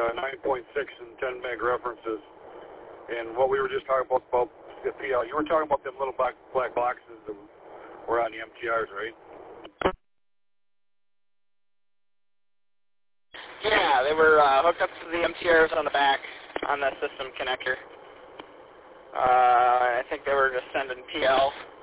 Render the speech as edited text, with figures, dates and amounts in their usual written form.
9.6 and 10 meg references. And what we were just talking about the PL, you were talking about them little black boxes that were on the MTRs, right? Yeah, they were hooked up to the MTRs on the back on the system connector. I think they were just sending PL